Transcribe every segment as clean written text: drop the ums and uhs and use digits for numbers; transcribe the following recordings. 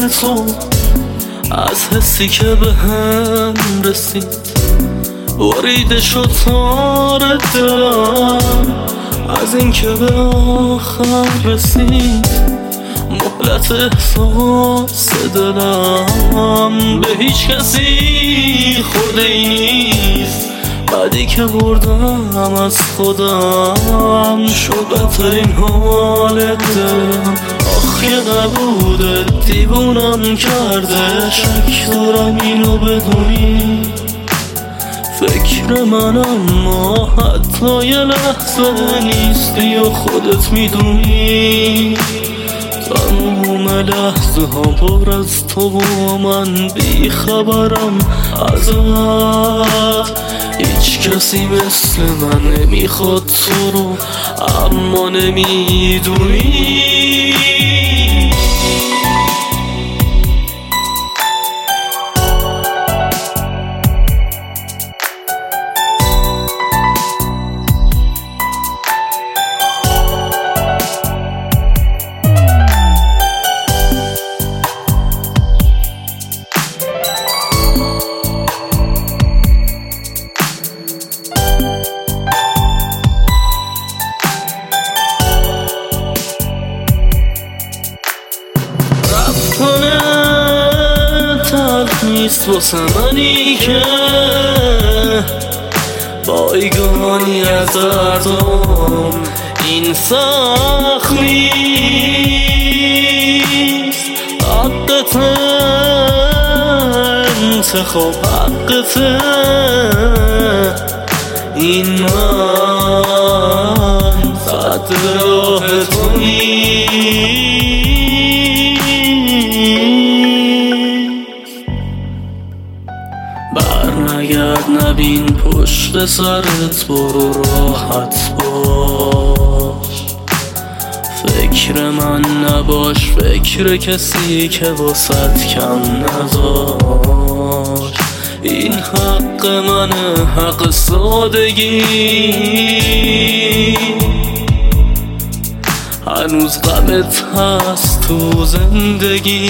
تو، از حسی که به هم رسید بریده شد تار دلم. از این که به آخر رسید مهلت احساس دلم به هیچ کسی خورده ای نیست. بعدی که بردم از خودم شد بدترین حال دلم. آخه نبوده دیوونم کرده، شک دارم اینو بدونی. فکر من اما حتی یه لحظه نیستی و خودت میدونی. تموم لحظه ها پر از تو و من بی خبرم ازت. هیچ کسی مثل من نمیخواد تو رو، اما نمیدونی. نیست واسه منی که بایگانی از دردم این سخت نیست. حقت انتخاب، حقت این من صد راه تو نیست. برنگرد نبین پشت سرت، برو راحت باش. فکر من نباش، فکر کسی که واسط کم نداشت. این حق منه، حق سادگی. هنوز غمت هست تو زندگی.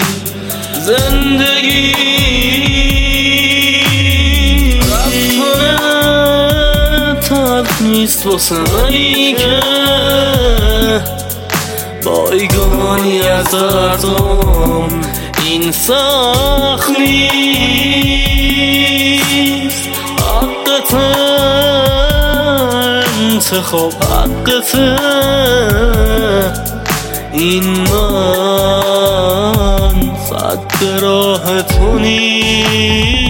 نیست واسه منی که بایگانی از دردم این سخت نیست. حقت انتخاب، حقت این من صد راه تو نیست.